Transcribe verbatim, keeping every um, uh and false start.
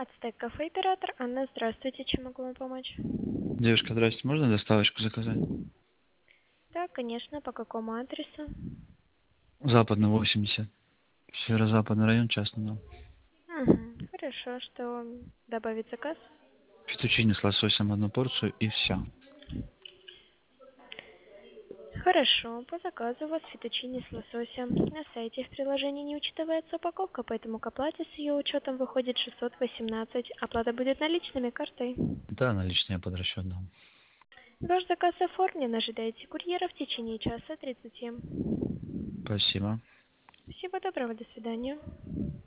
Ацтек кафе, оператор Анна, здравствуйте, чем могу вам помочь? Девушка, здрасте, можно доставочку заказать? Да, конечно, по какому адресу? Западный восемьдесят. Северо-западный район, частный дом. Угу, хорошо, что добавить заказ? Фетучини с лососем одну порцию и все. Хорошо, по заказу у вас фетучини с лососем. На сайте в приложении не учитывается упаковка, поэтому к оплате с ее учетом выходит шестьсот восемнадцать. Оплата будет наличными картой. Да, наличные под расчет дам. Ваш заказ оформлен, ожидайте курьера в течение часа тридцати. Спасибо. Всего доброго, до свидания.